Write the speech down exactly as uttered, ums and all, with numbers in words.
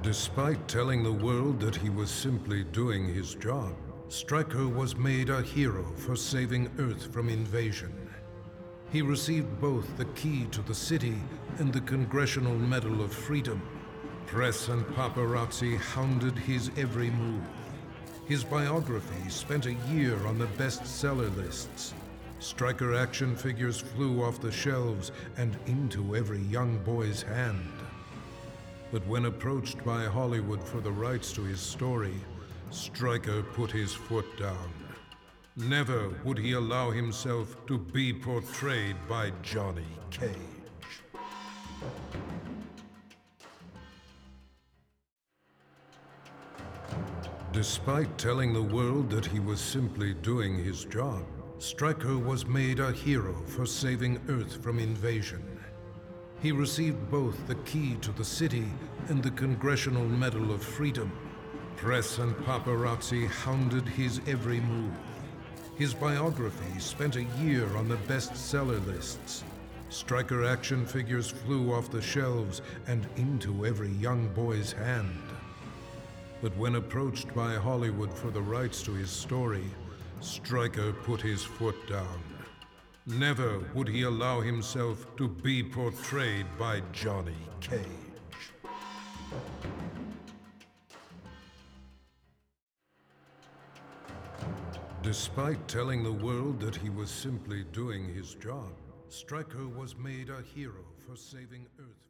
Despite telling the world that he was simply doing his job, Stryker was made a hero for saving Earth from invasion. He received both the key to the city and the Congressional Medal of Freedom. Press and paparazzi hounded his every move. His biography spent a year on the bestseller lists. Stryker action figures flew off the shelves and into every young boy's hand. But when approached by Hollywood for the rights to his story, Stryker put his foot down. Never would he allow himself to be portrayed by Johnny Cage. Despite telling the world that he was simply doing his job, Stryker was made a hero for saving Earth from invasion. He received both the key to the city and the Congressional Medal of Freedom. Press and paparazzi hounded his every move. His biography spent a year on the bestseller lists. Stryker action figures flew off the shelves and into every young boy's hand. But when approached by Hollywood for the rights to his story, Stryker put his foot down. Never would he allow himself to be portrayed by Johnny Cage. Despite telling the world that he was simply doing his job, Stryker was made a hero for saving Earth.